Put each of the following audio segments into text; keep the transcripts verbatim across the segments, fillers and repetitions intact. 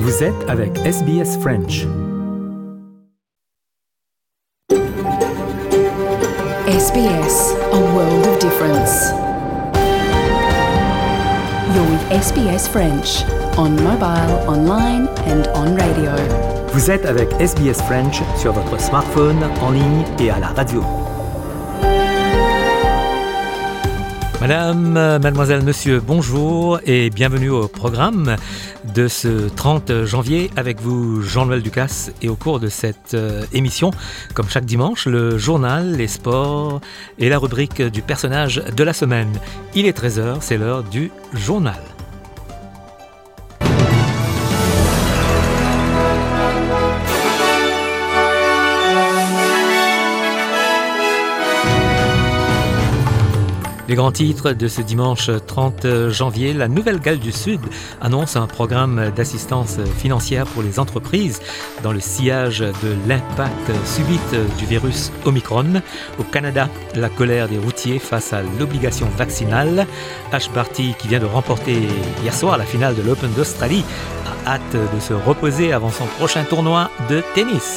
Vous êtes avec S B S French. S B S, a world of difference. You're with S B S French, on mobile, online and on radio. Vous êtes avec S B S French sur votre smartphone, en ligne et à la radio. Madame, mademoiselle, monsieur, bonjour et bienvenue au programme de ce trente janvier avec vous, Jean-Noël Ducasse. Et au cours de cette euh, émission, comme chaque dimanche, le journal, les sports et la rubrique du personnage de la semaine. Il est treize heures, c'est l'heure du journal. Les grands titres de ce dimanche trente janvier, la Nouvelle-Galles du Sud annonce un programme d'assistance financière pour les entreprises dans le sillage de l'impact subit du virus Omicron. Au Canada, la colère des routiers face à l'obligation vaccinale. Ash Barty, qui vient de remporter hier soir la finale de l'Open d'Australie, a hâte de se reposer avant son prochain tournoi de tennis.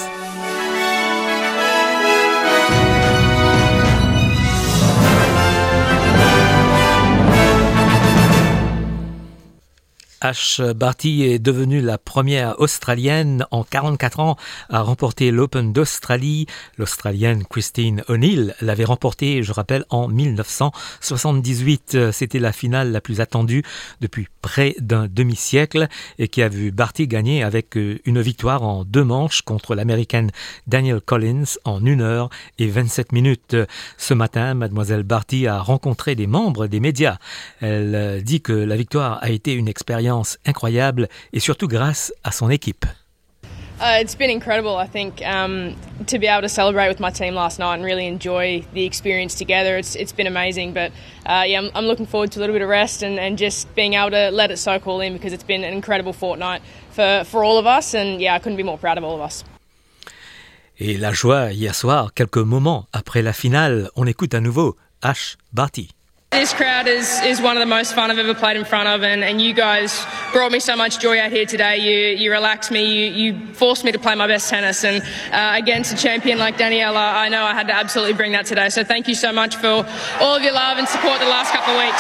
Ash Barty est devenue la première Australienne en quarante-quatre ans à remporter l'Open d'Australie. L'Australienne Christine O'Neill l'avait remporté, je rappelle, en dix-neuf cent soixante-dix-huit. C'était la finale la plus attendue depuis près d'un demi-siècle et qui a vu Barty gagner avec une victoire en deux manches contre l'Américaine Danielle Collins en une heure et vingt-sept minutes. Ce matin, mademoiselle Barty a rencontré des membres des médias. Elle dit que la victoire a été une expérience incroyable et surtout grâce à son équipe. Uh, it's been incredible, I think, um, to be able to celebrate with my team last night and really enjoy the experience together. It's it's been amazing, but uh, yeah, I'm, I'm looking forward to a little bit of rest and, and just being able to let it soak all in because it's been an incredible fortnight for, for all of us, and yeah, I couldn't be more proud of all of us. Et la joie hier soir, quelques moments après la finale, on écoute à nouveau Ash Barty. This crowd is, is one of the most fun I've ever played in front of, and, and you guys brought me so much joy out here today. You you relaxed me, you, you forced me to play my best tennis, and uh, against a champion like Daniela, I know I had to absolutely bring that today. So thank you so much for all of your love and support the last couple of weeks.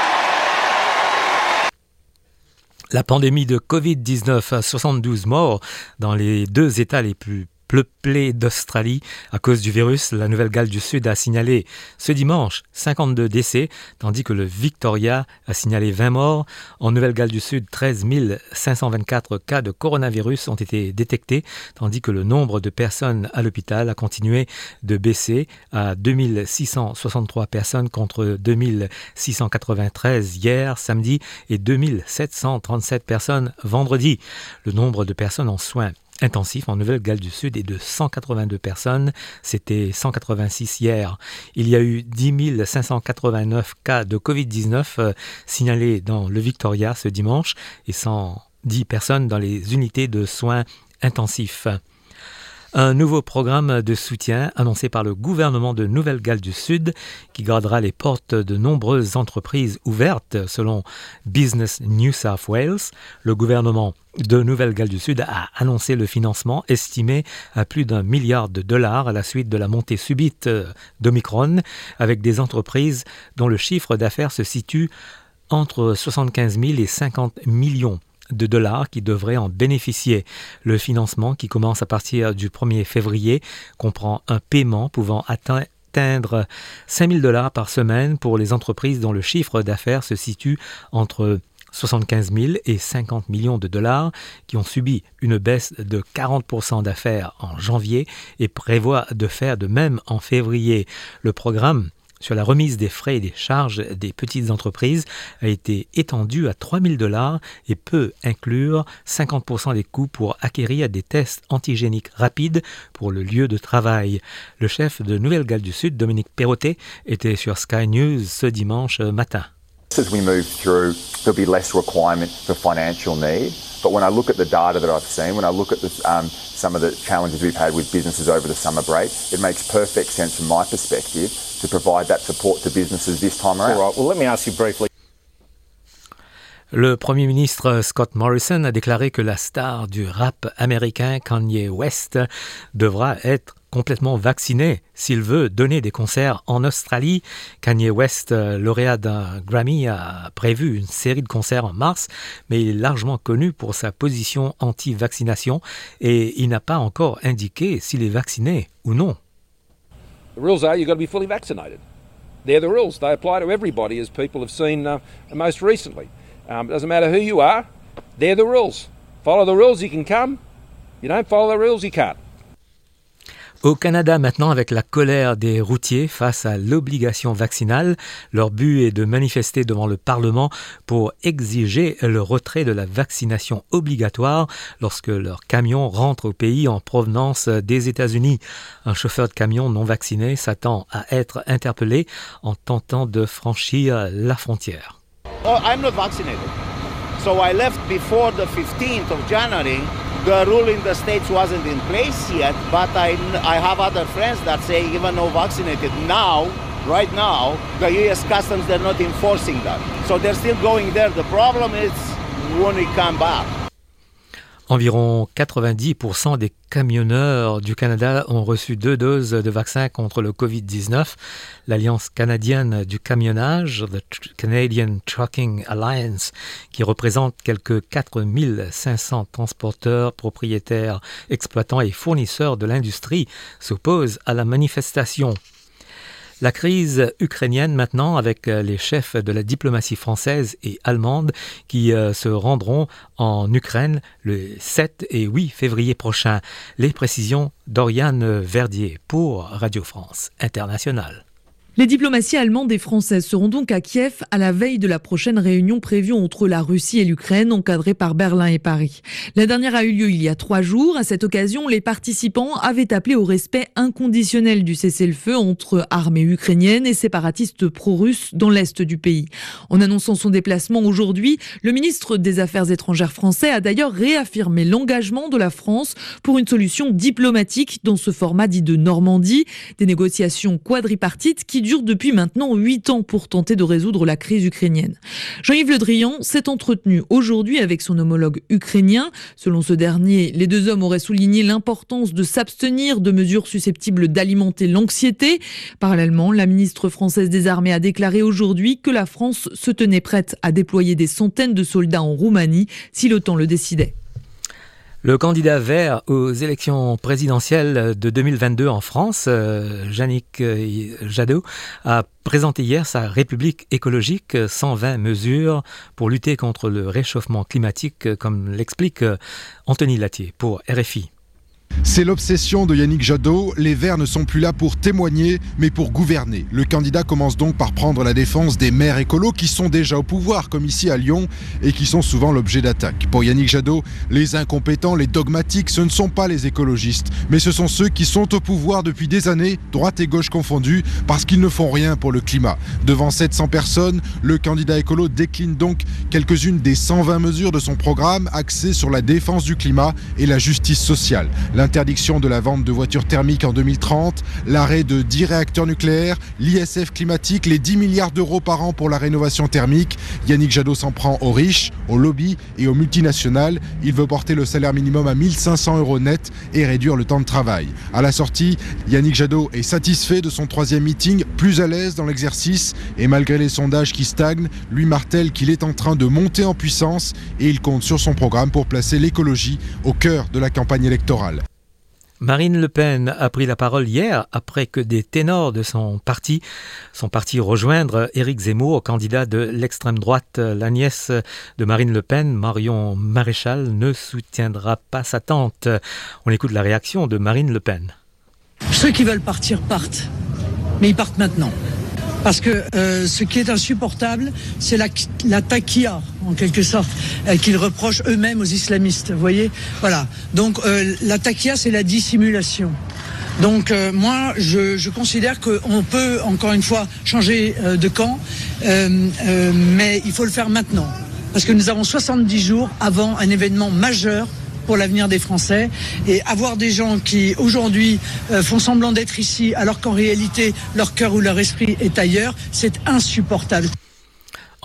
La pandémie de covid dix-neuf a soixante-douze morts dans les deux États les plus peuplée d'Australie à cause du virus. La Nouvelle-Galles du Sud a signalé ce dimanche cinquante-deux décès, tandis que le Victoria a signalé vingt morts. En Nouvelle-Galles du Sud, treize mille cinq cent vingt-quatre cas de coronavirus ont été détectés, tandis que le nombre de personnes à l'hôpital a continué de baisser à deux mille six cent soixante-trois personnes contre deux mille six cent quatre-vingt-treize hier, samedi, et deux mille sept cent trente-sept personnes vendredi. Le nombre de personnes en soins intensif en Nouvelle-Galles du Sud est de cent quatre-vingt-deux personnes, c'était cent quatre-vingt-six hier. Il y a eu dix mille cinq cent quatre-vingt-neuf cas de covid dix-neuf euh, signalés dans le Victoria ce dimanche et cent dix personnes dans les unités de soins intensifs. Un nouveau programme de soutien annoncé par le gouvernement de Nouvelle-Galles du Sud qui gardera les portes de nombreuses entreprises ouvertes selon Business New South Wales. Le gouvernement de Nouvelle-Galles du Sud a annoncé le financement estimé à plus d'un milliard de dollars à la suite de la montée subite d'Omicron avec des entreprises dont le chiffre d'affaires se situe entre soixante-quinze mille et cinquante millions de dollars qui devraient en bénéficier. Le financement, qui commence à partir du premier février, comprend un paiement pouvant atteindre cinq mille dollars par semaine pour les entreprises dont le chiffre d'affaires se situe entre soixante-quinze mille et cinquante millions de dollars, qui ont subi une baisse de quarante pour cent d'affaires en janvier et prévoient de faire de même en février. Le programme sur la remise des frais et des charges des petites entreprises a été étendu à trois mille dollars et peut inclure cinquante pour cent des coûts pour acquérir des tests antigéniques rapides pour le lieu de travail. Le chef de Nouvelle-Galles du Sud, Dominique Perrottet, était sur Sky News ce dimanche matin. As we move through, there'll be less requirement for financial need. But when I look at the data that I've seen, when I look at the, um, some of the challenges we've had with businesses over the summer break, it makes perfect sense from my perspective to provide that support to businesses this time around. All right, well, let me ask you briefly. Le Premier ministre Scott Morrison a déclaré que la star du rap américain Kanye West devra être complètement vacciné s'il veut donner des concerts en Australie. Kanye West, lauréat d'un Grammy, a prévu une série de concerts en mars, mais il est largement connu pour sa position anti-vaccination et il n'a pas encore indiqué s'il est vacciné ou non. The rules are you've got to be fully vaccinated. They're the rules. They apply to everybody, as people have seen uh, most recently. Um, it doesn't matter who you are, they're the rules. Follow the rules, you can come. You don't follow the rules, you can't. Au Canada maintenant, avec la colère des routiers face à l'obligation vaccinale, leur but est de manifester devant le Parlement pour exiger le retrait de la vaccination obligatoire lorsque leur camion rentre au pays en provenance des États-Unis. Un chauffeur de camion non vacciné s'attend à être interpellé en tentant de franchir la frontière. Oh, I'm not vaccinated. So I left before the fifteenth of January. The rule in the States wasn't in place yet, but I, I have other friends that say even though vaccinated now, right now, the U S Customs, they're not enforcing that. So they're still going there. The problem is when we come back. Environ quatre-vingt-dix pour cent des camionneurs du Canada ont reçu deux doses de vaccin contre le covid dix-neuf. L'Alliance canadienne du camionnage, the Canadian Trucking Alliance, qui représente quelques quatre mille cinq cents transporteurs, propriétaires, exploitants et fournisseurs de l'industrie, s'oppose à la manifestation. La crise ukrainienne maintenant, avec les chefs de la diplomatie française et allemande qui euh, se rendront en Ukraine le sept et huit février prochain. Les précisions d'Oriane Verdier pour Radio France Internationale. Les diplomaties allemandes et françaises seront donc à Kiev à la veille de la prochaine réunion prévue entre la Russie et l'Ukraine, encadrée par Berlin et Paris. La dernière a eu lieu il y a trois jours. À cette occasion, les participants avaient appelé au respect inconditionnel du cessez-le-feu entre armées ukrainiennes et séparatistes pro-russes dans l'est du pays. En annonçant son déplacement aujourd'hui, le ministre des Affaires étrangères français a d'ailleurs réaffirmé l'engagement de la France pour une solution diplomatique dans ce format dit de Normandie, des négociations quadripartites qui dure depuis maintenant huit ans pour tenter de résoudre la crise ukrainienne. Jean-Yves Le Drian s'est entretenu aujourd'hui avec son homologue ukrainien. Selon ce dernier, les deux hommes auraient souligné l'importance de s'abstenir de mesures susceptibles d'alimenter l'anxiété. Parallèlement, la ministre française des Armées a déclaré aujourd'hui que la France se tenait prête à déployer des centaines de soldats en Roumanie si l'OTAN le décidait. Le candidat vert aux élections présidentielles de deux mille vingt-deux en France, Yannick Jadot, a présenté hier sa République écologique, cent vingt mesures pour lutter contre le réchauffement climatique, comme l'explique Anthony Latier pour R F I. C'est l'obsession de Yannick Jadot. Les Verts ne sont plus là pour témoigner, mais pour gouverner. Le candidat commence donc par prendre la défense des maires écolos qui sont déjà au pouvoir, comme ici à Lyon, et qui sont souvent l'objet d'attaques. Pour Yannick Jadot, les incompétents, les dogmatiques, ce ne sont pas les écologistes, mais ce sont ceux qui sont au pouvoir depuis des années, droite et gauche confondues, parce qu'ils ne font rien pour le climat. Devant sept cents personnes, le candidat écolo décline donc quelques-unes des cent vingt mesures de son programme axées sur la défense du climat et la justice sociale. L'interdiction de la vente de voitures thermiques en deux mille trente, l'arrêt de dix réacteurs nucléaires, l'I S F climatique, les dix milliards d'euros par an pour la rénovation thermique. Yannick Jadot s'en prend aux riches, aux lobbies et aux multinationales. Il veut porter le salaire minimum à mille cinq cents euros net et réduire le temps de travail. À la sortie, Yannick Jadot est satisfait de son troisième meeting, plus à l'aise dans l'exercice et malgré les sondages qui stagnent, lui martèle qu'il est en train de monter en puissance et il compte sur son programme pour placer l'écologie au cœur de la campagne électorale. Marine Le Pen a pris la parole hier après que des ténors de son parti sont partis rejoindre Éric Zemmour, candidat de l'extrême droite. La nièce de Marine Le Pen, Marion Maréchal, ne soutiendra pas sa tante. On écoute la réaction de Marine Le Pen. Ceux qui veulent partir partent, mais ils partent maintenant. Parce que euh, ce qui est insupportable, c'est la, la taquilla, en quelque sorte, euh, qu'ils reprochent eux-mêmes aux islamistes, vous voyez. Voilà. Donc euh, la taquilla, c'est la dissimulation. Donc euh, moi, je, je considère qu'on peut, encore une fois, changer euh, de camp, euh, euh, mais il faut le faire maintenant. Parce que nous avons soixante-dix jours avant un événement majeur pour l'avenir des Français, et avoir des gens qui aujourd'hui euh, font semblant d'être ici alors qu'en réalité leur cœur ou leur esprit est ailleurs, c'est insupportable.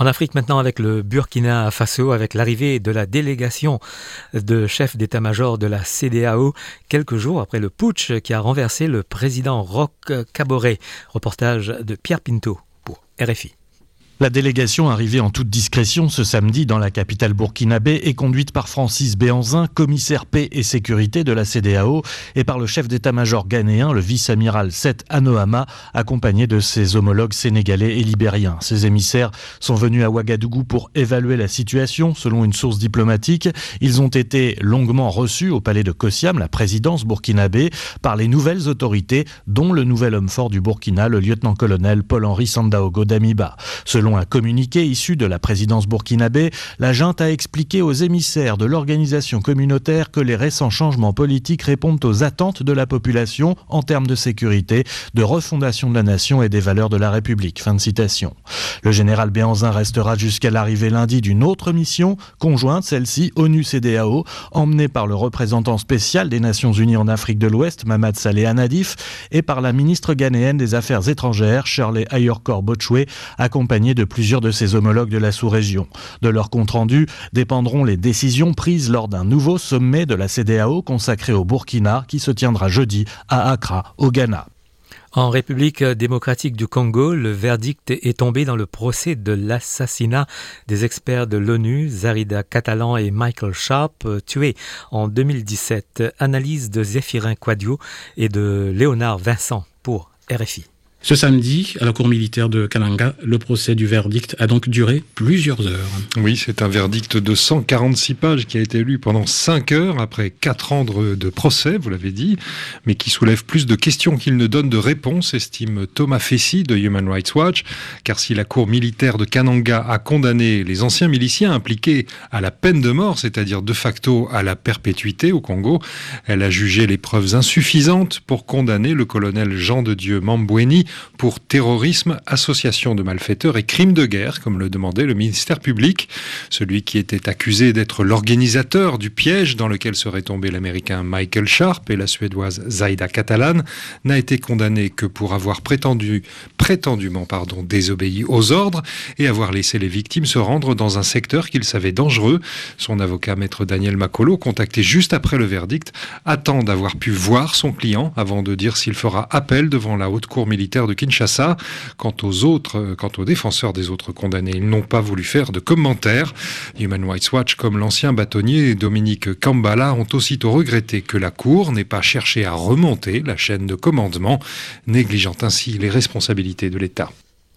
En Afrique maintenant avec le Burkina Faso, avec l'arrivée de la délégation de chef d'état-major de la C E D E A O, quelques jours après le putsch qui a renversé le président Roch Kaboré. Reportage de Pierre Pinto pour R F I. La délégation arrivée en toute discrétion ce samedi dans la capitale burkinabé est conduite par Francis Béhanzin, commissaire paix et sécurité de la C E D E A O, et par le chef d'état-major ghanéen, le vice-amiral Seth Anohama, accompagné de ses homologues sénégalais et libériens. Ces émissaires sont venus à Ouagadougou pour évaluer la situation, selon une source diplomatique. Ils ont été longuement reçus au palais de Kossiam, la présidence burkinabé, par les nouvelles autorités, dont le nouvel homme fort du Burkina, le lieutenant-colonel Paul-Henri Sandaogo Damiba. Selon un communiqué issu de la présidence burkinabé, la junte a expliqué aux émissaires de l'organisation communautaire que les récents changements politiques répondent aux attentes de la population en termes de sécurité, de refondation de la nation et des valeurs de la République. Fin de citation. Le général Béhanzin restera jusqu'à l'arrivée lundi d'une autre mission, conjointe, celle-ci ONU-C E D E A O, emmenée par le représentant spécial des Nations Unies en Afrique de l'Ouest, Mamad Saleh Anadif, et par la ministre ghanéenne des Affaires étrangères, Shirley Ayorkor Botchwe, accompagnée de plusieurs de ses homologues de la sous-région. De leur compte-rendu dépendront les décisions prises lors d'un nouveau sommet de la C E D E A O consacré au Burkina qui se tiendra jeudi à Accra, au Ghana. En République démocratique du Congo, le verdict est tombé dans le procès de l'assassinat des experts de l'ONU, Zarida Catalan et Michael Sharp, tués en deux mille dix-sept. Analyse de Zéphirin Quadio et de Léonard Vincent pour R F I. Ce samedi, à la cour militaire de Kananga, le procès du verdict a donc duré plusieurs heures. Oui, c'est un verdict de cent quarante-six pages qui a été lu pendant cinq heures après quatre ans de, de procès, vous l'avez dit, mais qui soulève plus de questions qu'il ne donne de réponses, estime Thomas Fessy de Human Rights Watch, car si la cour militaire de Kananga a condamné les anciens miliciens impliqués à la peine de mort, c'est-à-dire de facto à la perpétuité au Congo, elle a jugé les preuves insuffisantes pour condamner le colonel Jean de Dieu Mambweni pour terrorisme, association de malfaiteurs et crimes de guerre, comme le demandait le ministère public. Celui qui était accusé d'être l'organisateur du piège dans lequel serait tombé l'américain Michael Sharp et la suédoise Zaida Catalan n'a été condamné que pour avoir prétendu, prétendument pardon, désobéi aux ordres et avoir laissé les victimes se rendre dans un secteur qu'il savait dangereux. Son avocat, maître Daniel Makolo, contacté juste après le verdict, attend d'avoir pu voir son client avant de dire s'il fera appel devant la haute cour militaire de Kinshasa. Quant aux autres, quant aux défenseurs des autres condamnés, ils n'ont pas voulu faire de commentaires. Human Rights Watch, comme l'ancien bâtonnier Dominique Kambala, ont aussitôt regretté que la Cour n'ait pas cherché à remonter la chaîne de commandement, négligeant ainsi les responsabilités de l'État.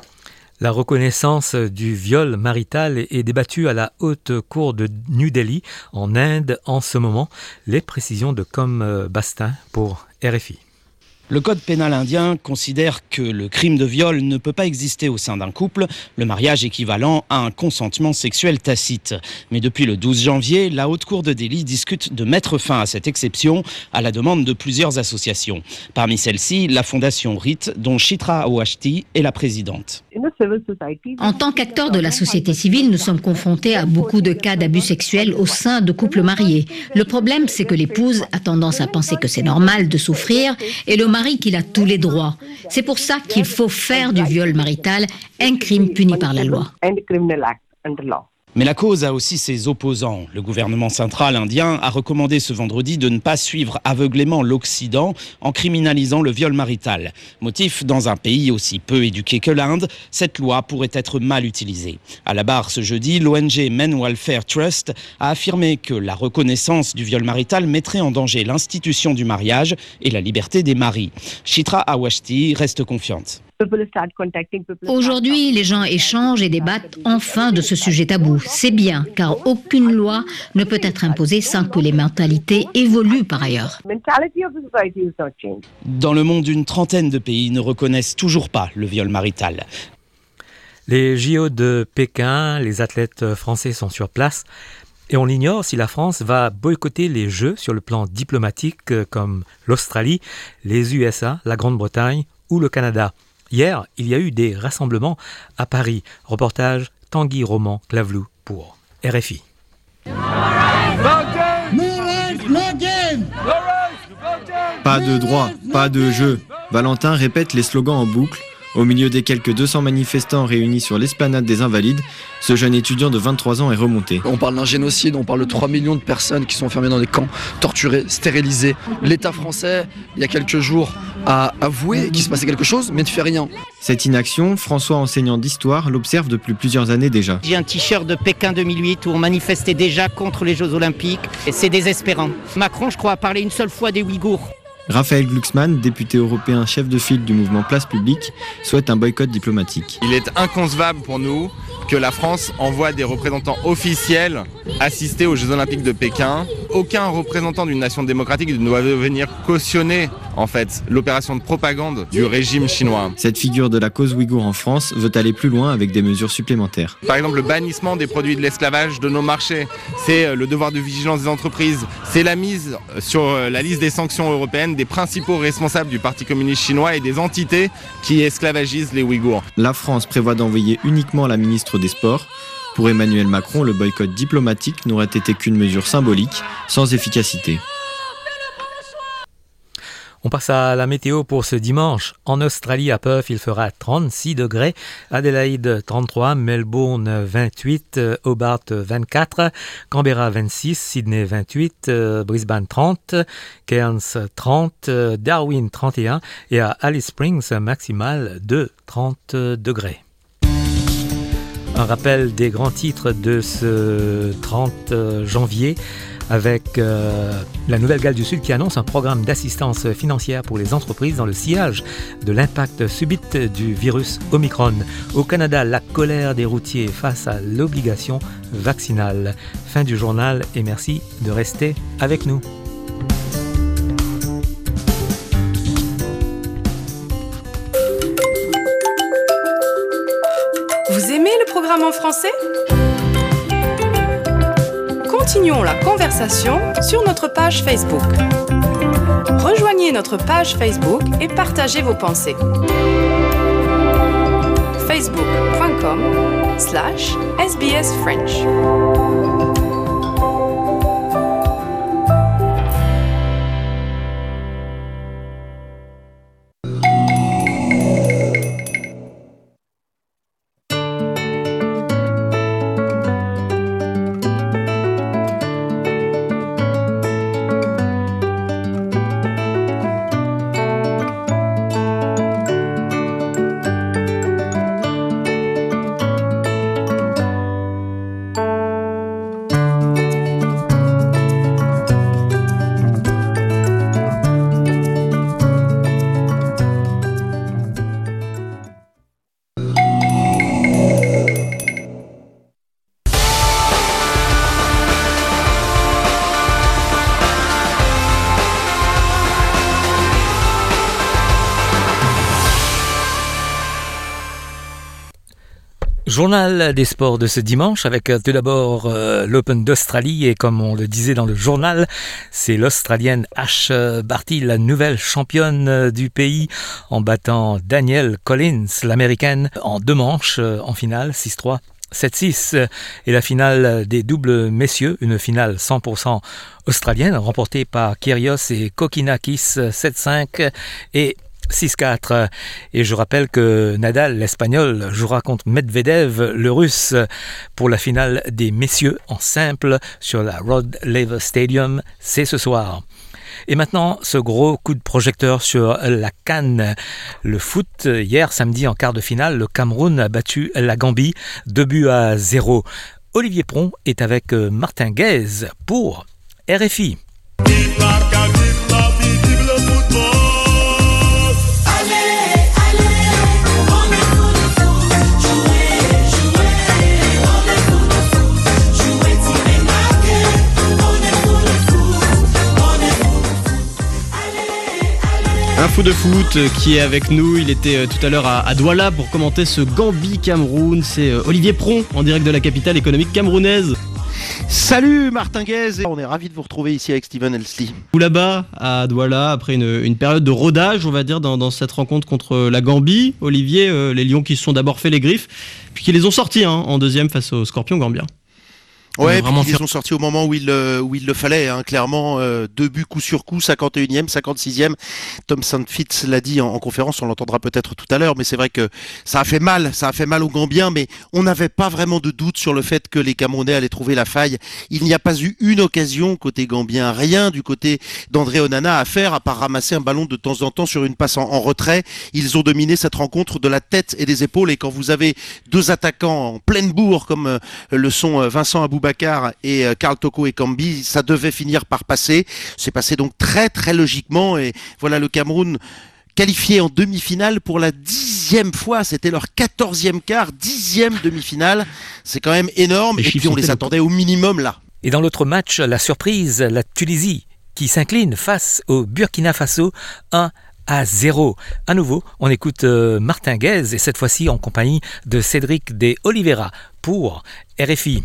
La reconnaissance du viol marital est débattue à la Haute Cour de New Delhi, en Inde, en ce moment. Les précisions de Com Bastin pour R F I. Le code pénal indien considère que le crime de viol ne peut pas exister au sein d'un couple, le mariage équivalent à un consentement sexuel tacite. Mais depuis le douze janvier, la Haute Cour de Delhi discute de mettre fin à cette exception à la demande de plusieurs associations. Parmi celles-ci, la fondation R I T, dont Chitra Awashti est la présidente. En tant qu'acteurs de la société civile, nous sommes confrontés à beaucoup de cas d'abus sexuels au sein de couples mariés. Le problème, c'est que l'épouse a tendance à penser que c'est normal de souffrir et le mari qu'il a tous les droits. C'est pour ça qu'il faut faire du viol marital un crime puni par la loi. Mais la cause a aussi ses opposants. Le gouvernement central indien a recommandé ce vendredi de ne pas suivre aveuglément l'Occident en criminalisant le viol marital. Motif, dans un pays aussi peu éduqué que l'Inde, cette loi pourrait être mal utilisée. À la barre ce jeudi, l'O N G Men Welfare Trust a affirmé que la reconnaissance du viol marital mettrait en danger l'institution du mariage et la liberté des maris. Chitra Awashti reste confiante. Aujourd'hui, les gens échangent et débattent enfin de ce sujet tabou. C'est bien, car aucune loi ne peut être imposée sans que les mentalités évoluent par ailleurs. Dans le monde, une trentaine de pays ne reconnaissent toujours pas le viol marital. Les J O de Pékin, les athlètes français sont sur place. Et on ignore si la France va boycotter les Jeux sur le plan diplomatique comme l'Australie, les U S A, la Grande-Bretagne ou le Canada. Hier, il y a eu des rassemblements à Paris. Reportage Tanguy Roman Clavelou pour R F I. Pas de droit, pas de jeu. Valentin répète les slogans en boucle Au milieu des quelques deux cents manifestants réunis sur l'esplanade des Invalides, ce jeune étudiant de vingt-trois ans est remonté. On parle d'un génocide, on parle de trois millions de personnes qui sont enfermées dans des camps, torturées, stérilisées. L'État français, il y a quelques jours, a avoué qu'il se passait quelque chose, mais ne fait rien. Cette inaction, François, enseignant d'histoire, l'observe depuis plusieurs années déjà. J'ai un t-shirt de Pékin deux mille huit où on manifestait déjà contre les Jeux Olympiques et c'est désespérant. Macron, je crois, a parlé une seule fois des Ouïghours. Raphaël Glucksmann, député européen chef de file du mouvement Place Publique, souhaite un boycott diplomatique. Il est inconcevable pour nous que la France envoie des représentants officiels assister aux Jeux Olympiques de Pékin. Aucun représentant d'une nation démocratique ne doit venir cautionner en fait l'opération de propagande du régime chinois. Cette figure de la cause ouïghour en France veut aller plus loin avec des mesures supplémentaires. Par exemple, le bannissement des produits de l'esclavage de nos marchés, c'est le devoir de vigilance des entreprises, c'est la mise sur la liste des sanctions européennes des principaux responsables du Parti communiste chinois et des entités qui esclavagisent les Ouïghours. La France prévoit d'envoyer uniquement la ministre des Sports. Pour Emmanuel Macron, le boycott diplomatique n'aurait été qu'une mesure symbolique, sans efficacité. On passe à la météo pour ce dimanche. En Australie, à Perth, il fera trente-six degrés. Adélaïde, trente-trois. Melbourne, vingt-huit. Hobart, vingt-quatre. Canberra, vingt-six. Sydney, vingt-huit. Brisbane, trente. Cairns, trente. Darwin, trente et un. Et à Alice Springs, maximal de trente degrés. Un rappel des grands titres de ce trente janvier avec euh, la Nouvelle-Galles du Sud qui annonce un programme d'assistance financière pour les entreprises dans le sillage de l'impact subit du virus Omicron. Au Canada, la colère des routiers face à l'obligation vaccinale. Fin du journal et merci de rester avec nous. Vous aimez le programme en français ? Continuons la conversation sur notre page Facebook. Rejoignez notre page Facebook et partagez vos pensées. facebook.com slash sbsfrench. Journal des sports de ce dimanche avec tout d'abord euh, l'Open d'Australie et comme on le disait dans le journal, c'est l'Australienne Ash Barty, la nouvelle championne du pays en battant Danielle Collins, l'Américaine, en deux manches euh, en finale, six trois. sept six et la finale des doubles messieurs, une finale cent pour cent australienne remportée par Kyrgios et Kokkinakis sept cinq et six quatre. Et je rappelle que Nadal, l'Espagnol, jouera contre Medvedev, le Russe, pour la finale des messieurs en simple sur la Rod Laver Stadium. C'est ce soir. Et maintenant, ce gros coup de projecteur sur la CAN. Le foot, hier samedi en quart de finale, le Cameroun a battu la Gambie deux buts à zéro. Olivier Pron est avec Martin Guez pour R F I. Un fou de foot qui est avec nous, il était tout à l'heure à Douala pour commenter ce Gambie-Cameroun. C'est Olivier Pron en direct de la capitale économique camerounaise. Salut Martin Guez, on est ravis de vous retrouver ici avec Steven Elsley. Vous là-bas à Douala, après une, une période de rodage, on va dire, dans, dans cette rencontre contre la Gambie. Olivier, euh, les Lions qui se sont d'abord fait les griffes, puis qui les ont sortis hein, en deuxième face aux Scorpions gambiens. Ouais, puis ils les ont sortis au moment où il, euh, où il le fallait, hein, clairement, euh, deux buts coup sur coup, cinquante et unième, cinquante-sixième. Tom Saintfitz l'a dit en, en conférence, on l'entendra peut-être tout à l'heure, mais c'est vrai que ça a fait mal, ça a fait mal aux Gambiens, mais on n'avait pas vraiment de doute sur le fait que les Camerounais allaient trouver la faille. Il n'y a pas eu une occasion côté Gambien, rien du côté d'André Onana à faire, à part ramasser un ballon de temps en temps sur une passe en, en retrait. Ils ont dominé cette rencontre de la tête et des épaules, et quand vous avez deux attaquants en pleine bourre, comme euh, le sont euh, Vincent Aboubacar et Karl Toko Ekambi, ça devait finir par passer. C'est passé donc très très logiquement, et voilà le Cameroun qualifié en demi-finale pour la dixième fois. C'était leur quatorzième quart, dixième demi-finale. C'est quand même énorme, et, et puis on les attendait au minimum là. Et dans l'autre match, la surprise, la Tunisie qui s'incline face au Burkina Faso un à zéro. À nouveau, on écoute euh, Martin Guez, et cette fois-ci en compagnie de Cédric de Oliveira pour R F I.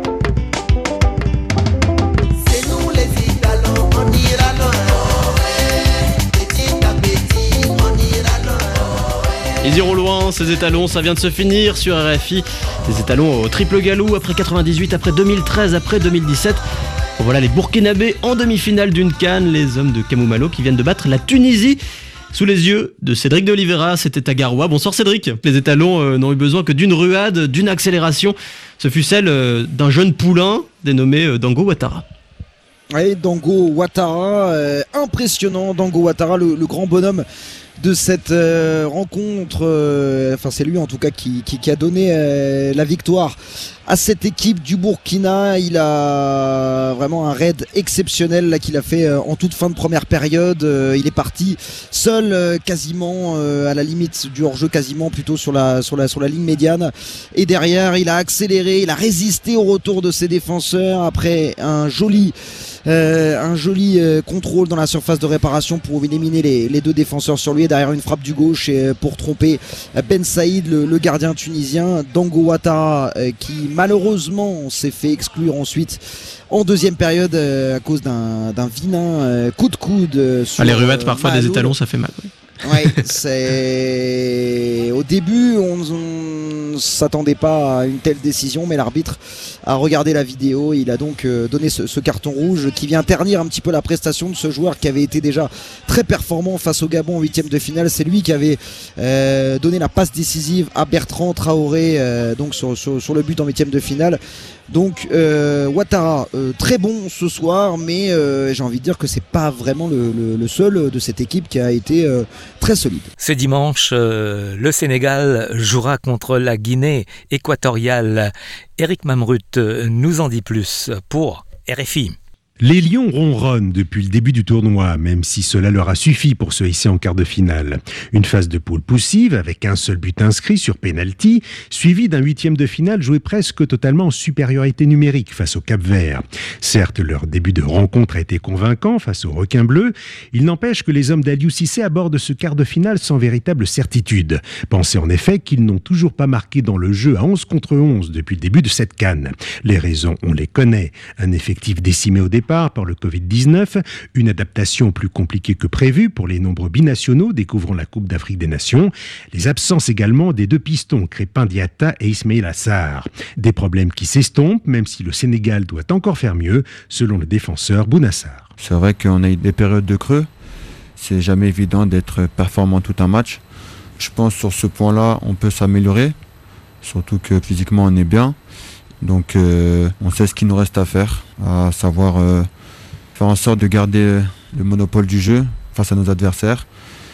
Ils iront loin, ces étalons, ça vient de se finir sur R F I. Des étalons au triple galop, après quatre-vingt-dix-huit, après deux mille treize, après deux mille dix-sept. Bon, voilà les Burkinabés en demi-finale d'une CAN, les hommes de Kamou Malo qui viennent de battre la Tunisie. Sous les yeux de Cédric de Oliveira, c'était à Garoua. Bonsoir Cédric. Les étalons euh, n'ont eu besoin que d'une ruade, d'une accélération. Ce fut celle euh, d'un jeune poulain dénommé euh, Dango Ouattara. Oui, Dango Ouattara, euh, impressionnant. Dango Ouattara, le, le grand bonhomme de cette euh, rencontre, euh, enfin c'est lui en tout cas qui, qui, qui a donné euh, la victoire à cette équipe du Burkina. Il a vraiment un raid exceptionnel là qu'il a fait euh, en toute fin de première période. Euh, il est parti seul euh, quasiment euh, à la limite du hors-jeu, quasiment plutôt sur la, sur, la, sur la ligne médiane, et derrière il a accéléré, il a résisté au retour de ses défenseurs après un joli Euh, un joli euh, contrôle dans la surface de réparation pour éliminer les, les deux défenseurs sur lui, et derrière une frappe du gauche et, euh, pour tromper Ben Saïd, le, le gardien tunisien. Dango Ouattara euh, qui malheureusement s'est fait exclure ensuite en deuxième période euh, à cause d'un, d'un vilain euh, coup de coude euh, sur, ah, les ruettes parfois euh, des étalons, ça fait mal, oui. Ouais, c'est au début on ne s'attendait pas à une telle décision, mais l'arbitre a regardé la vidéo et il a donc donné ce, ce carton rouge qui vient ternir un petit peu la prestation de ce joueur qui avait été déjà très performant face au Gabon en huitième de finale. C'est lui qui avait euh, donné la passe décisive à Bertrand Traoré euh, donc sur, sur, sur le but en huitième de finale. Donc euh, Ouattara euh, très bon ce soir, mais euh, j'ai envie de dire que c'est pas vraiment le, le, le seul de cette équipe qui a été euh, très solide. Ce dimanche, euh, le Sénégal jouera contre la Guinée équatoriale. Éric Mamrut nous en dit plus pour R F I. Les Lions ronronnent depuis le début du tournoi, même si cela leur a suffi pour se hisser en quart de finale. Une phase de poule poussive avec un seul but inscrit sur pénalty, suivi d'un huitième de finale joué presque totalement en supériorité numérique face au Cap-Vert. Certes, leur début de rencontre a été convaincant face aux requins bleus. Il n'empêche que les hommes d'Aliou Cissé abordent ce quart de finale sans véritable certitude. Pensez en effet qu'ils n'ont toujours pas marqué dans le jeu à onze contre onze depuis le début de cette CAN. Les raisons, on les connaît. Un effectif décimé au départ par le covid dix-neuf, une adaptation plus compliquée que prévu pour les nombreux binationaux découvrant la Coupe d'Afrique des Nations, les absences également des deux pistons Crépin Diatta et Ismaïla Assar. Des problèmes qui s'estompent, même si le Sénégal doit encore faire mieux, selon le défenseur Bounassar. C'est vrai qu'on a eu des périodes de creux, c'est jamais évident d'être performant tout un match. Je pense sur ce point-là, on peut s'améliorer, surtout que physiquement on est bien. Donc euh, on sait ce qu'il nous reste à faire, à savoir euh, faire en sorte de garder le monopole du jeu face à nos adversaires.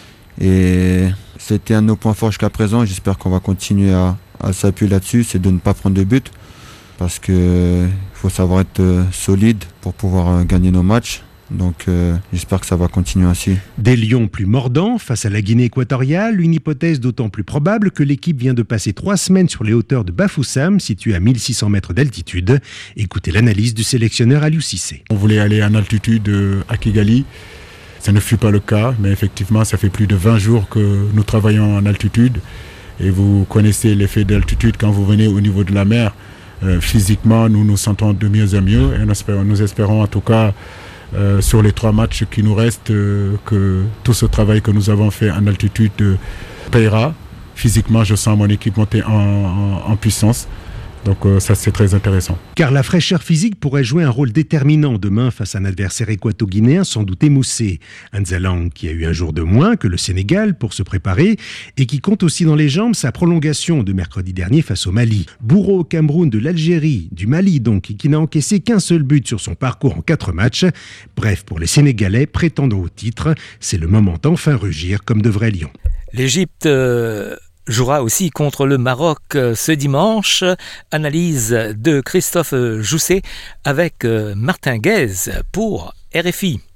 Et c'était un de nos points forts jusqu'à présent. J'espère qu'on va continuer à, à s'appuyer là-dessus, c'est de ne pas prendre de but. Parce qu'il euh, faut savoir être euh, solide pour pouvoir euh, gagner nos matchs. Donc euh, j'espère que ça va continuer ainsi. Des Lions plus mordants face à la Guinée équatoriale, une hypothèse d'autant plus probable que l'équipe vient de passer trois semaines sur les hauteurs de Bafoussam, situé à mille six cents mètres d'altitude. Écoutez l'analyse du sélectionneur Aliou Cissé. On voulait aller en altitude à Kigali, ça ne fut pas le cas, mais effectivement ça fait plus de vingt jours que nous travaillons en altitude. Et vous connaissez l'effet d'altitude quand vous venez au niveau de la mer. Euh, physiquement, nous nous sentons de mieux en mieux et nous espérons, nous espérons en tout cas Euh, sur les trois matchs qui nous restent, euh, que tout ce travail que nous avons fait en altitude euh, payera. Physiquement, je sens mon équipe monter en, en, en puissance. Donc euh, ça, c'est très intéressant. Car la fraîcheur physique pourrait jouer un rôle déterminant demain face à un adversaire équato-guinéen sans doute émoussé. Nzalang qui a eu un jour de moins que le Sénégal pour se préparer et qui compte aussi dans les jambes sa prolongation de mercredi dernier face au Mali. Bourreau au Cameroun de l'Algérie, du Mali donc, et qui n'a encaissé qu'un seul but sur son parcours en quatre matchs. Bref, pour les Sénégalais prétendant au titre, c'est le moment d'enfin rugir comme devrait Lyon. L'Égypte euh, jouera aussi contre le Maroc euh, ce dimanche. Analyse de Christophe Jousset avec euh, Martin Guez pour R F I.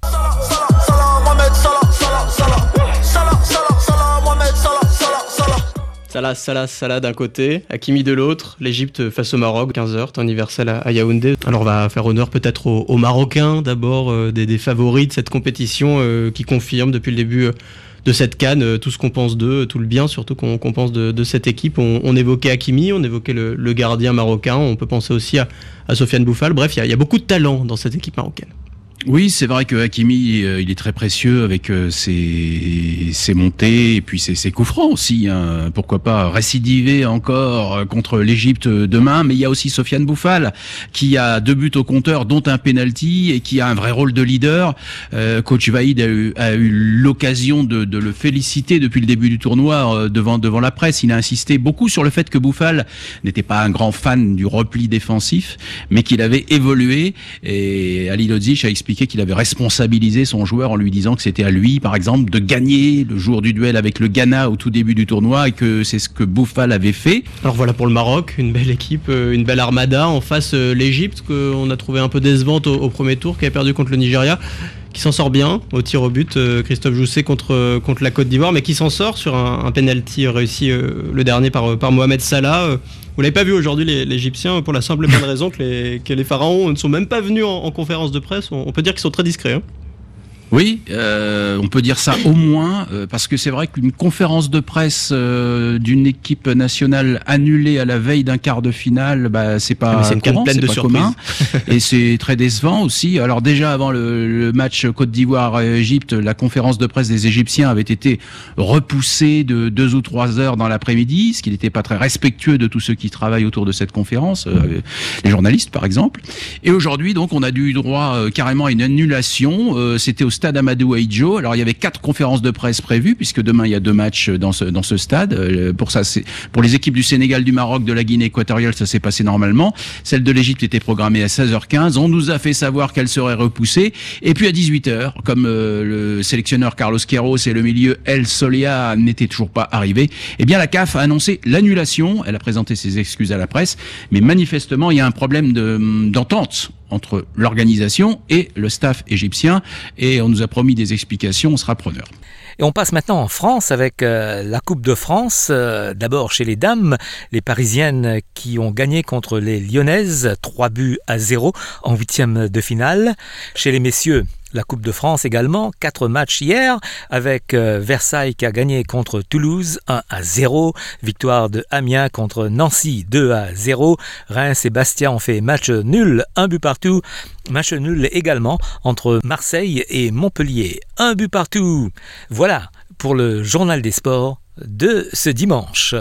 Salah, Salah, Salah d'un côté, Hakimi de l'autre, l'Égypte face au Maroc, quinze heures, temps universel à, à Yaoundé. Alors on va faire honneur peut-être aux, aux Marocains, d'abord euh, des, des favoris de cette compétition euh, qui confirment depuis le début euh, de cette CAN euh, tout ce qu'on pense d'eux, tout le bien surtout qu'on, qu'on pense de, de cette équipe. On, on évoquait Hakimi, on évoquait le, le gardien marocain, on peut penser aussi à, à Sofiane Boufal. Bref, il y, y a beaucoup de talent dans cette équipe marocaine. Oui, c'est vrai que Hakimi, euh, il est très précieux avec euh, ses, ses montées et puis ses, ses coups francs aussi. Hein. Pourquoi pas récidiver encore euh, contre l'Égypte demain. Mais il y a aussi Sofiane Boufal qui a deux buts au compteur, dont un penalty et qui a un vrai rôle de leader. Euh, Coach Vaïd a eu, a eu l'occasion de, de le féliciter depuis le début du tournoi euh, devant, devant la presse. Il a insisté beaucoup sur le fait que Boufal n'était pas un grand fan du repli défensif, mais qu'il avait évolué. Et Ali Lodzic a expliqué qu'il avait responsabilisé son joueur en lui disant que c'était à lui, par exemple, de gagner le jour du duel avec le Ghana au tout début du tournoi et que c'est ce que Boufal avait fait. Alors voilà pour le Maroc, une belle équipe, une belle armada. En face, l'Égypte, qu'on a trouvé un peu décevante au, au premier tour, qui a perdu contre le Nigeria, qui s'en sort bien au tir au but, Christophe Jousset contre, contre la Côte d'Ivoire, mais qui s'en sort sur un, un penalty réussi euh, le dernier par, par Mohamed Salah. Vous l'avez pas vu aujourd'hui, les, les Égyptiens, pour la simple et bonne raison que les, que les pharaons ne sont même pas venus en, en conférence de presse. On, on peut dire qu'ils sont très discrets. Hein. Oui, euh, on peut dire ça au moins, euh, parce que c'est vrai qu'une conférence de presse euh, d'une équipe nationale annulée à la veille d'un quart de finale, bah, c'est pas ah, c'est une courant, pleine c'est de pas surprises. commun, et c'est très décevant aussi. Alors déjà avant le, le match Côte d'Ivoire-Égypte, la conférence de presse des Égyptiens avait été repoussée de deux ou trois heures dans l'après-midi, ce qui n'était pas très respectueux de tous ceux qui travaillent autour de cette conférence, euh, les journalistes par exemple. Et aujourd'hui, donc, on a eu droit euh, carrément à une annulation. Euh, c'était au stade Amadou Ahidjo. Alors il y avait quatre conférences de presse prévues puisque demain il y a deux matchs dans ce dans ce stade. Euh, pour ça, c'est pour les équipes du Sénégal, du Maroc, de la Guinée équatoriale, ça s'est passé normalement. Celle de l'Égypte était programmée à seize heures quinze. On nous a fait savoir qu'elle serait repoussée. Et puis à dix-huit heures, comme euh, le sélectionneur Carlos Queiroz et le milieu El Solia n'étaient toujours pas arrivés, eh bien la C A F a annoncé l'annulation. Elle a présenté ses excuses à la presse, mais manifestement il y a un problème de d'entente entre l'organisation et le staff égyptien, et on nous a promis des explications, on sera preneur. Et on passe maintenant en France avec euh, la Coupe de France. Euh, d'abord chez les dames, les Parisiennes qui ont gagné contre les Lyonnaises, trois buts à zéro en huitième de finale. Chez les messieurs, la Coupe de France également, quatre matchs hier avec euh, Versailles qui a gagné contre Toulouse un à zéro, victoire de Amiens contre Nancy deux à zéro, Reims et Bastia ont fait match nul, un but partout, match nul également entre Marseille et Montpellier, un but partout. Voilà pour le journal des sports de ce dimanche.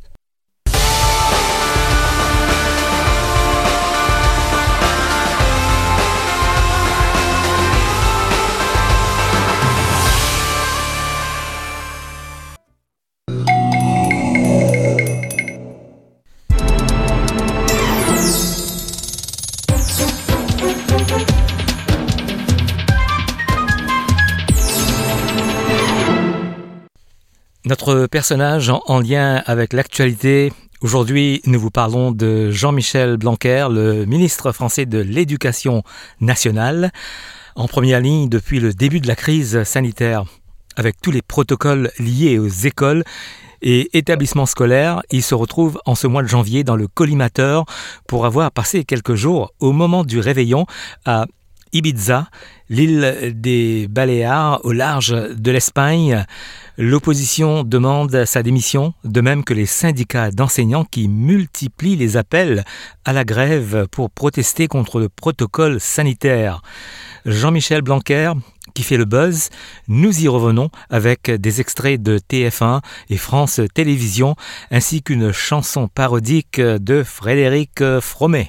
Notre personnage en, en lien avec l'actualité, aujourd'hui nous vous parlons de Jean-Michel Blanquer, le ministre français de l'Éducation nationale, en première ligne depuis le début de la crise sanitaire. Avec tous les protocoles liés aux écoles et établissements scolaires, il se retrouve en ce mois de janvier dans le collimateur pour avoir passé quelques jours au moment du réveillon à Ibiza, l'île des Baléares au large de l'Espagne. L'opposition demande sa démission, de même que les syndicats d'enseignants qui multiplient les appels à la grève pour protester contre le protocole sanitaire. Jean-Michel Blanquer qui fait le buzz. Nous y revenons avec des extraits de T F un et France Télévisions, ainsi qu'une chanson parodique de Frédéric Fromet.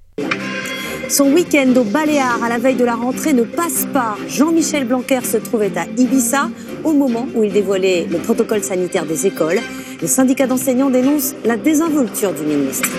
Son week-end aux Baléares à la veille de la rentrée ne passe pas. Jean-Michel Blanquer se trouvait à Ibiza au moment où il dévoilait le protocole sanitaire des écoles. Le syndicat d'enseignants dénonce la désinvolture du ministre.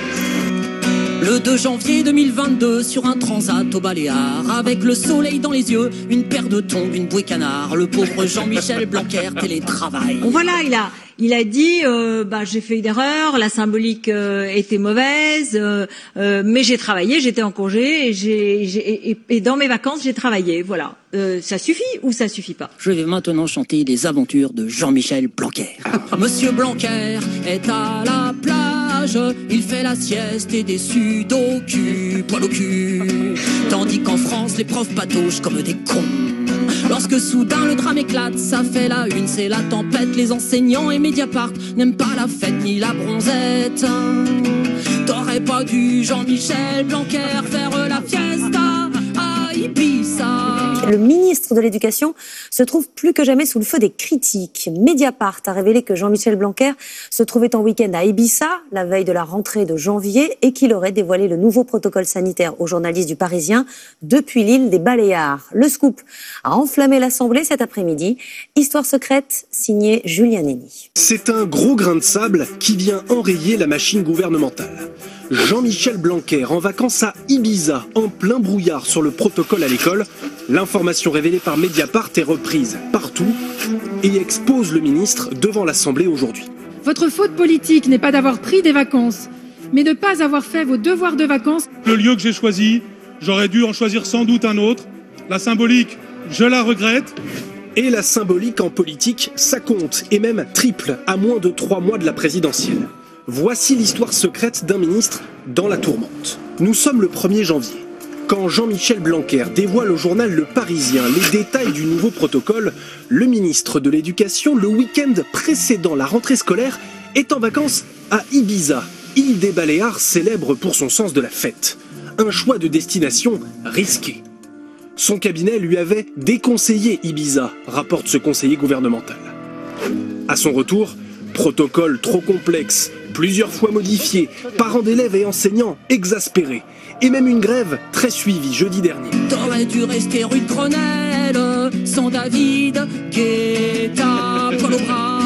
Le deux janvier deux mille vingt-deux, sur un transat aux Baléares, avec le soleil dans les yeux, une paire de tongs, une bouée canard, le pauvre Jean-Michel Blanquer télétravaille. Bon voilà, il a, il a dit, euh, bah j'ai fait une erreur, la symbolique euh, était mauvaise, euh, euh, mais j'ai travaillé, j'étais en congé et, j'ai, j'ai, et, et dans mes vacances j'ai travaillé, voilà. Euh, ça suffit ou ça suffit pas? Je vais maintenant chanter les aventures de Jean-Michel Blanquer. Monsieur Blanquer est à la plage, il fait la sieste et des sudoku, poil au cul. Tandis qu'en France, les profs patauchent comme des cons. Lorsque soudain le drame éclate, ça fait la une, c'est la tempête. Les enseignants et Mediapart n'aiment pas la fête ni la bronzette. T'aurais pas dû, Jean-Michel Blanquer, faire la fiesta à Ibiza. Le ministre de l'Éducation se trouve plus que jamais sous le feu des critiques. Mediapart a révélé que Jean-Michel Blanquer se trouvait en week-end à Ibiza, la veille de la rentrée de janvier, et qu'il aurait dévoilé le nouveau protocole sanitaire aux journalistes du Parisien depuis l'île des Baléares. Le scoop a enflammé l'Assemblée cet après-midi. Histoire secrète, signée Julien Nenny. C'est un gros grain de sable qui vient enrayer la machine gouvernementale. Jean-Michel Blanquer en vacances à Ibiza, en plein brouillard sur le protocole à l'école. L'information révélée par Mediapart est reprise partout et expose le ministre devant l'Assemblée aujourd'hui. Votre faute politique n'est pas d'avoir pris des vacances, mais de ne pas avoir fait vos devoirs de vacances. Le lieu que j'ai choisi, j'aurais dû en choisir sans doute un autre. La symbolique, je la regrette. Et la symbolique en politique, ça compte, et même triple, à moins de trois mois de la présidentielle. Voici l'histoire secrète d'un ministre dans la tourmente. Nous sommes le premier janvier. Quand Jean-Michel Blanquer dévoile au journal Le Parisien les détails du nouveau protocole, le ministre de l'Éducation, le week-end précédant la rentrée scolaire, est en vacances à Ibiza, île des Baléares célèbre pour son sens de la fête. Un choix de destination risqué. Son cabinet lui avait déconseillé Ibiza, rapporte ce conseiller gouvernemental. À son retour, protocole trop complexe, plusieurs fois modifié, parents d'élèves et enseignants exaspérés, et même une grève très suivie jeudi dernier. T'aurais dû rester rue de Grenelle, sans David Guetta, poil au bras.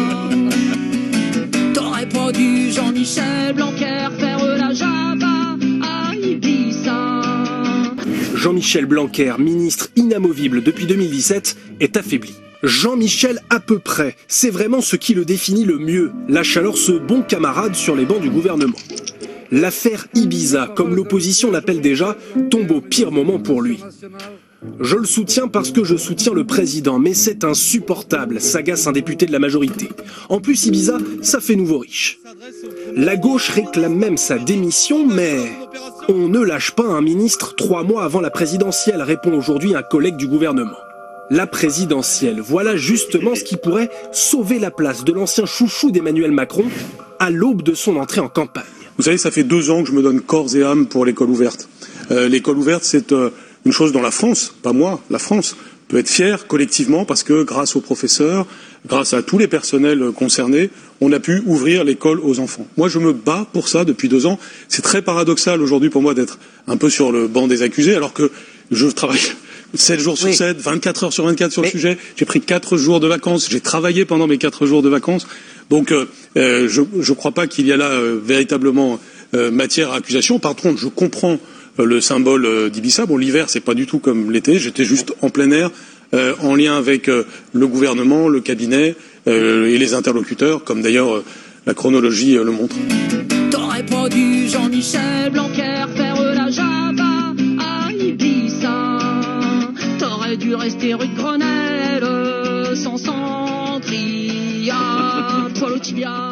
T'aurais pas dû, Jean-Michel Blanquer, faire la Java à Ibiza. Jean-Michel Blanquer, ministre inamovible depuis deux mille dix-sept, est affaibli. Jean-Michel à peu près, c'est vraiment ce qui le définit le mieux, lâche alors ce bon camarade sur les bancs du gouvernement. L'affaire Ibiza, comme l'opposition l'appelle déjà, tombe au pire moment pour lui. Je le soutiens parce que je soutiens le président, mais c'est insupportable, s'agace un député de la majorité. En plus, Ibiza, ça fait nouveau riche. La gauche réclame même sa démission, mais on ne lâche pas un ministre trois mois avant la présidentielle, répond aujourd'hui un collègue du gouvernement. La présidentielle, voilà justement ce qui pourrait sauver la place de l'ancien chouchou d'Emmanuel Macron à l'aube de son entrée en campagne. Vous savez, ça fait deux ans que je me donne corps et âme pour l'école ouverte. Euh, l'école ouverte, c'est euh, une chose dont la France, pas moi, la France, peut être fière collectivement parce que grâce aux professeurs, grâce à tous les personnels concernés, on a pu ouvrir l'école aux enfants. Moi, je me bats pour ça depuis deux ans. C'est très paradoxal aujourd'hui pour moi d'être un peu sur le banc des accusés alors que je travaille sept jours sur oui. sept, vingt-quatre heures sur vingt-quatre sur Mais... le sujet. J'ai pris quatre jours de vacances. J'ai travaillé pendant mes quatre jours de vacances. Donc, euh, euh, je ne crois pas qu'il y a là euh, véritablement euh, matière à accusation. Par contre, je comprends euh, le symbole euh, d'Ibiza. Bon, l'hiver, c'est pas du tout comme l'été. J'étais juste en plein air, euh, en lien avec euh, le gouvernement, le cabinet euh, et les interlocuteurs, comme d'ailleurs euh, la chronologie euh, le montre. T'aurais pas dû, Jean-Michel Blanquer, faire la Java à Ibiza. T'aurais dû rester rue de Grenelle, sans Cendria, poil au tibia.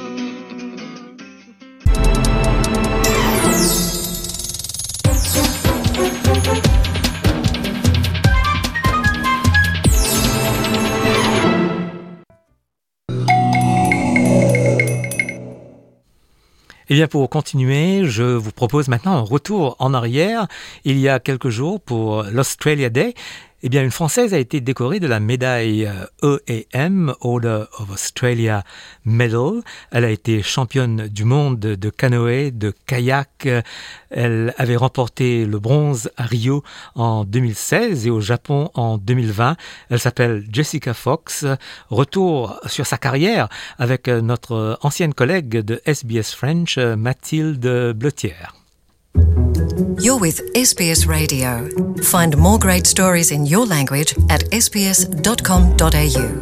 Eh bien, pour continuer, je vous propose maintenant un retour en arrière. Il y a quelques jours pour l'Australia Day, Eh bien, une Française a été décorée de la médaille E A M, Order of Australia Medal. Elle a été championne du monde de canoë, de kayak. Elle avait remporté le bronze à Rio en deux mille seize et au Japon en deux mille vingt. Elle s'appelle Jessica Fox. Retour sur sa carrière avec notre ancienne collègue de S B S French, Mathilde Blotière. You're with S B S Radio. Find more great stories in your language at s b s dot com dot a u.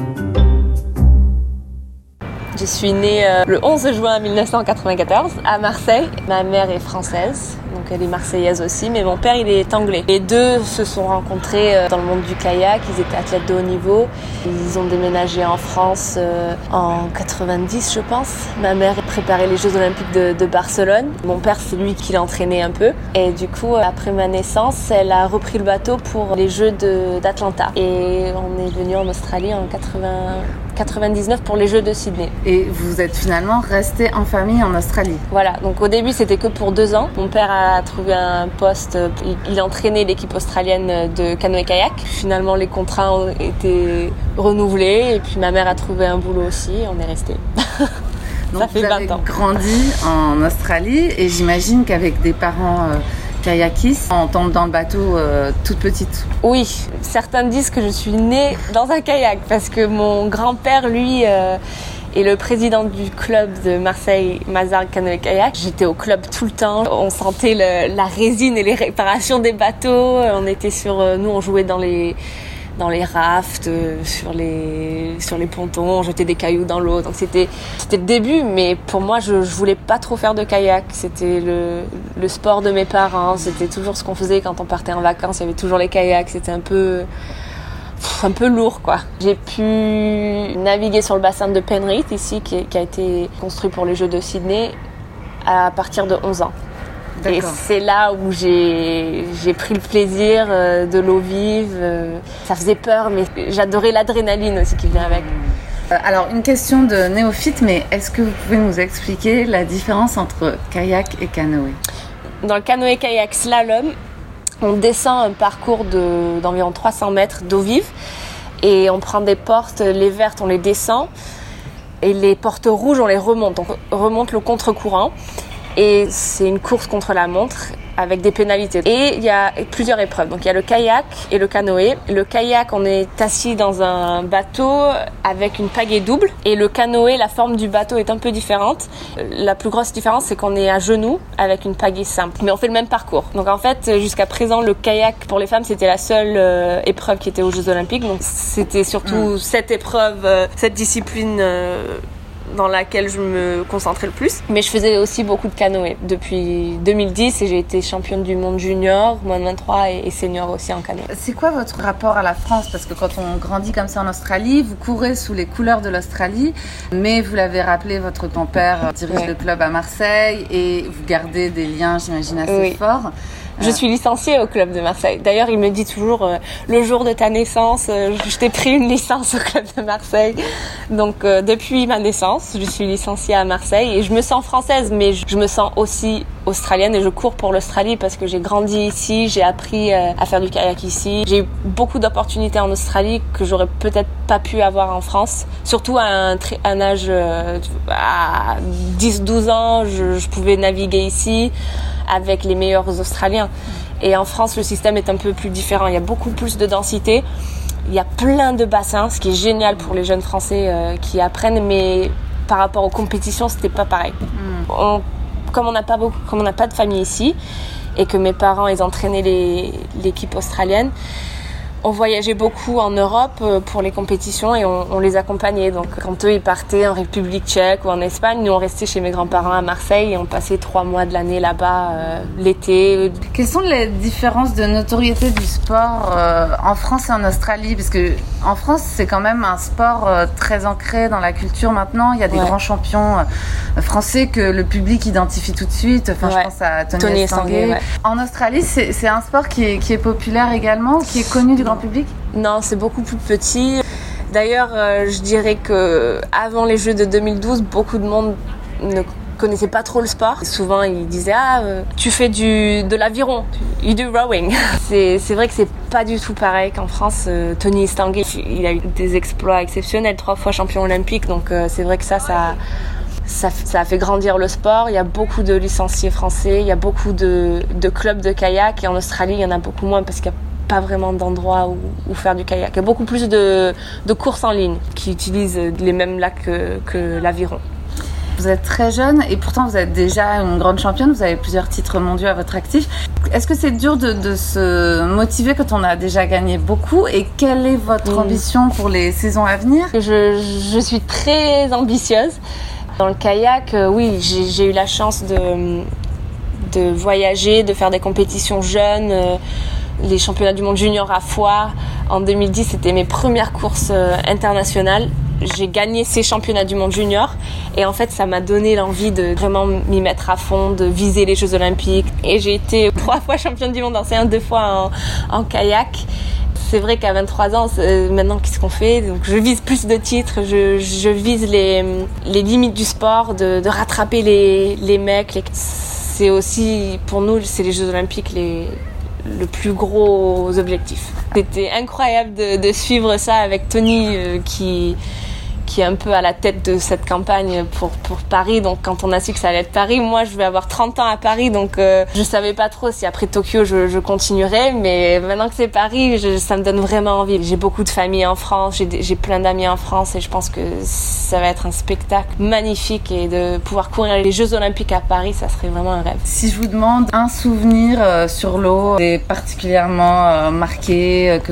Je suis née euh, le onze juin mille neuf cent quatre-vingt-quatorze à Marseille. Ma mère est française, donc elle est marseillaise aussi, mais mon père il est anglais. Les deux se sont rencontrés euh, dans le monde du kayak, ils étaient athlètes de haut niveau. Ils ont déménagé en France euh, en quatre-vingt-dix je pense. Ma mère préparait les Jeux Olympiques de, de Barcelone. Mon père c'est lui qui l'entraînait un peu. Et du coup, après ma naissance, elle a repris le bateau pour les Jeux de, d'Atlanta. Et on est venu en Australie en quatre-vingts, quatre-vingt-dix-neuf pour les Jeux de Sydney. Et vous êtes finalement resté en famille en Australie. Voilà, donc au début c'était que pour deux ans. Mon père a trouvé un poste, il, il entraînait l'équipe australienne de canoë-kayak. Finalement les contrats ont été renouvelés et puis ma mère a trouvé un boulot aussi et on est resté. Donc ça fait vous vingt avez ans. grandi en Australie et j'imagine qu'avec des parents euh, kayakistes, on tombe dans le bateau euh, toute petite. Oui, certains disent que je suis née dans un kayak parce que mon grand-père lui euh, est le président du club de Marseille, Mazar Canoë-Kayak. J'étais au club tout le temps. On sentait le, la résine et les réparations des bateaux. On était sur, nous on jouait dans les dans les rafts, sur les sur les pontons, on jetait des cailloux dans l'eau. Donc c'était c'était le début, mais pour moi je je voulais pas trop faire de kayak. C'était le le sport de mes parents. C'était toujours ce qu'on faisait quand on partait en vacances. Il y avait toujours les kayaks. C'était un peu un peu lourd quoi. J'ai pu naviguer sur le bassin de Penrith ici qui, qui a été construit pour les Jeux de Sydney à partir de onze ans. D'accord. Et c'est là où j'ai, j'ai pris le plaisir euh, de l'eau vive. Euh, ça faisait peur, mais j'adorais l'adrénaline aussi qui vient avec. Alors, une question de néophyte, mais est-ce que vous pouvez nous expliquer la différence entre kayak et canoë ? Dans le canoë-kayak slalom, on descend un parcours de, d'environ trois cents mètres d'eau vive et on prend des portes, les vertes, on les descend et les portes rouges, on les remonte. On remonte le contre-courant. Et c'est une course contre la montre avec des pénalités. Et il y a plusieurs épreuves. Donc il y a le kayak et le canoë. Le kayak, on est assis dans un bateau avec une pagaie double. Et le canoë, la forme du bateau est un peu différente. La plus grosse différence, c'est qu'on est à genoux avec une pagaie simple. Mais on fait le même parcours. Donc en fait, jusqu'à présent, le kayak pour les femmes, c'était la seule euh, épreuve qui était aux Jeux Olympiques. Donc c'était surtout mmh. cette épreuve, euh, cette discipline euh, dans laquelle je me concentrais le plus. Mais je faisais aussi beaucoup de canoë depuis deux mille dix et j'ai été championne du monde junior, moins de vingt-trois et, et senior aussi en canoë. C'est quoi votre rapport à la France ? Parce que quand on grandit comme ça en Australie, vous courez sous les couleurs de l'Australie, mais vous l'avez rappelé, votre grand-père dirige ouais. le club à Marseille et vous gardez des liens, j'imagine, assez oui. forts. Je suis licenciée au club de Marseille. D'ailleurs, il me dit toujours euh, le jour de ta naissance, euh, je t'ai pris une licence au club de Marseille. Donc, euh, depuis ma naissance, je suis licenciée à Marseille et je me sens française, mais je me sens aussi australienne et je cours pour l'Australie parce que j'ai grandi ici, j'ai appris euh, à faire du kayak ici. J'ai eu beaucoup d'opportunités en Australie que j'aurais peut-être pas pu avoir en France. Surtout à un, tri- un âge euh, à dix douze ans, je, je pouvais naviguer ici avec les meilleurs Australiens. Et en France, le système est un peu plus différent. Il y a beaucoup plus de densité. Il y a plein de bassins, ce qui est génial pour les jeunes Français euh, qui apprennent, mais par rapport aux compétitions, c'était pas pareil. Mm. On, comme on n'a pas beaucoup, comme on n'a pas de famille ici, et que mes parents, ils entraînaient les, l'équipe australienne, on voyageait beaucoup en Europe pour les compétitions et on, on les accompagnait. Donc quand eux ils partaient en République tchèque ou en Espagne, nous on restait chez mes grands-parents à Marseille et on passait trois mois de l'année là-bas, euh, l'été. Quelles sont les différences de notoriété du sport euh, en France et en Australie ? Parce que en France c'est quand même un sport euh, très ancré dans la culture maintenant. Il y a des ouais. grands champions euh, français que le public identifie tout de suite. Enfin ouais. je pense à Tony, Tony Estanguet. Ouais. En Australie c'est, c'est un sport qui est, qui est populaire également, qui est connu du grand public ? Non, c'est beaucoup plus petit. D'ailleurs, euh, je dirais que avant les Jeux de deux mille douze, beaucoup de monde ne connaissaient pas trop le sport. Souvent, ils disaient ah, euh, tu fais du de l'aviron, you do rowing. C'est c'est vrai que c'est pas du tout pareil qu'en France. Euh, Tony Estanguet, il a eu des exploits exceptionnels, trois fois champion olympique. Donc euh, c'est vrai que ça, ça, ça, ça a fait grandir le sport. Il y a beaucoup de licenciés français, il y a beaucoup de de clubs de kayak. Et en Australie, il y en a beaucoup moins parce qu'il y a pas vraiment d'endroit où, où faire du kayak. Il y a beaucoup plus de, de courses en ligne qui utilisent les mêmes lacs que, que l'aviron. Vous êtes très jeune et pourtant vous êtes déjà une grande championne, vous avez plusieurs titres mondiaux à votre actif. Est-ce que c'est dur de, de se motiver quand on a déjà gagné beaucoup et quelle est votre mmh. ambition pour les saisons à venir ? je, je suis très ambitieuse. Dans le kayak, euh, oui, j'ai, j'ai eu la chance de, de voyager, de faire des compétitions jeunes. Euh, les championnats du monde junior à Foix en deux mille dix, c'était mes premières courses euh, internationales. J'ai gagné ces championnats du monde junior et en fait ça m'a donné l'envie de vraiment m'y mettre à fond, de viser les Jeux Olympiques. Et j'ai été trois fois championne du monde en C un, deux fois en, en kayak. C'est vrai qu'à vingt-trois ans, maintenant qu'est-ce qu'on fait ? Donc je vise plus de titres, je, je vise les, les limites du sport, de, de rattraper les, les mecs. Les... C'est aussi, pour nous, c'est les Jeux Olympiques les... le plus gros objectif. C'était incroyable de, de suivre ça avec Tony euh, qui, qui est un peu à la tête de cette campagne pour, pour Paris. Donc quand on a su que ça allait être Paris, moi je vais avoir trente ans à Paris, donc euh, je savais pas trop si après Tokyo je, je continuerais, mais maintenant que c'est Paris, je, ça me donne vraiment envie. J'ai beaucoup de familles en France, j'ai, j'ai plein d'amis en France et je pense que ça va être un spectacle magnifique et de pouvoir courir les Jeux Olympiques à Paris, ça serait vraiment un rêve. Si je vous demande un souvenir euh, sur l'eau est particulièrement euh, marqué, euh, que...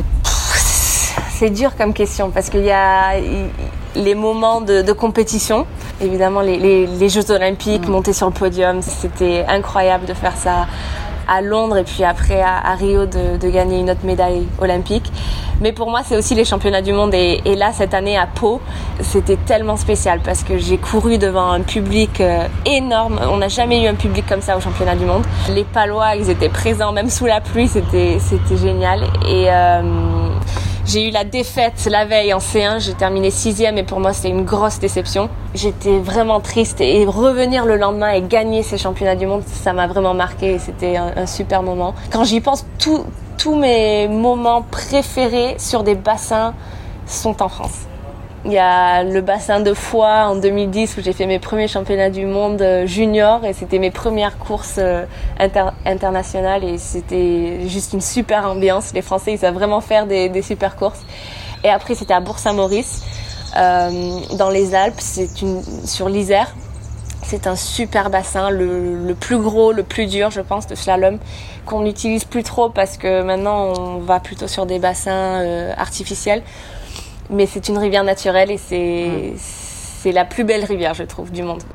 C'est dur comme question parce qu'il y a les moments de, de compétition, évidemment les, les, les Jeux Olympiques, mmh. monter sur le podium, c'était incroyable de faire ça à Londres et puis après à, à Rio de, de gagner une autre médaille olympique. Mais pour moi c'est aussi les championnats du monde et, et là cette année à Pau, c'était tellement spécial parce que j'ai couru devant un public euh, énorme. On n'a jamais eu un public comme ça aux championnats du monde. Les Palois, ils étaient présents même sous la pluie, c'était, c'était génial. Et euh, j'ai eu la défaite la veille en C un, j'ai terminé sixième et pour moi c'était une grosse déception. J'étais vraiment triste et revenir le lendemain et gagner ces championnats du monde, ça m'a vraiment marqué et c'était un, un super moment. Quand j'y pense, tout, tous mes moments préférés sur des bassins sont en France. Il y a le bassin de Foix en deux mille dix où j'ai fait mes premiers championnats du monde junior et c'était mes premières courses inter- internationales et c'était juste une super ambiance. Les Français, ils savent vraiment faire des, des super courses. Et après, c'était à Bourg-Saint-Maurice, euh, dans les Alpes, c'est une, sur l'Isère. C'est un super bassin, le, le plus gros, le plus dur, je pense, de slalom, qu'on n'utilise plus trop parce que maintenant, on va plutôt sur des bassins euh, artificiels. Mais c'est une rivière naturelle et c'est, mmh. c'est la plus belle rivière, je trouve, du monde.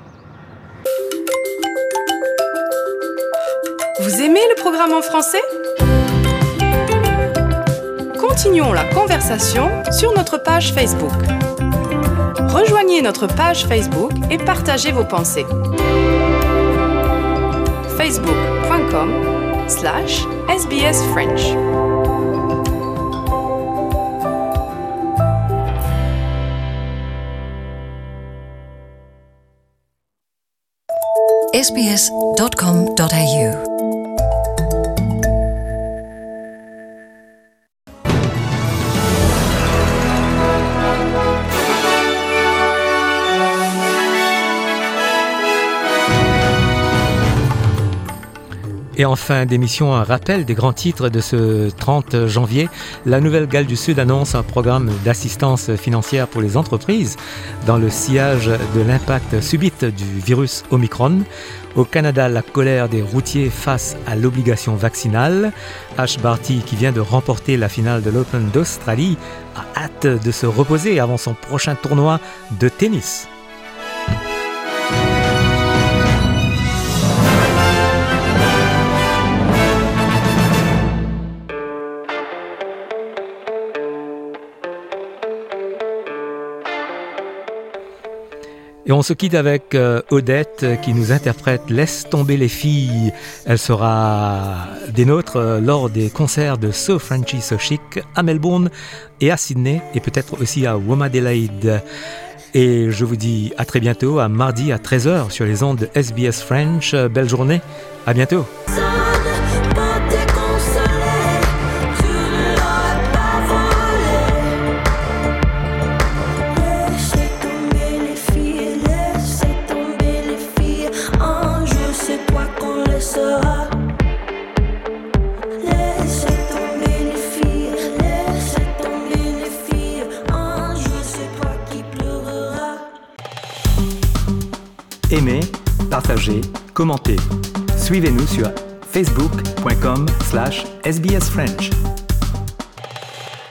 Vous aimez le programme en français ? Continuons la conversation sur notre page Facebook. Rejoignez notre page Facebook et partagez vos pensées. facebook.com slash sbsfrench. s b s dot com dot a u Et en fin d'émission, un rappel des grands titres de ce trente janvier. La Nouvelle-Galles du Sud annonce un programme d'assistance financière pour les entreprises dans le sillage de l'impact subit du virus Omicron. Au Canada, la colère des routiers face à l'obligation vaccinale. Ash Barty, qui vient de remporter la finale de l'Open d'Australie, a hâte de se reposer avant son prochain tournoi de tennis. Et on se quitte avec euh, Odette qui nous interprète « Laisse tomber les filles ». Elle sera des nôtres euh, lors des concerts de So Frenchy So Chic à Melbourne et à Sydney et peut-être aussi à Womadelaide. Et je vous dis à très bientôt, à mardi à treize heures sur les ondes de S B S French. Belle journée, à bientôt. Aimez, partagez, commentez. Suivez-nous sur facebook point com slash S B S French.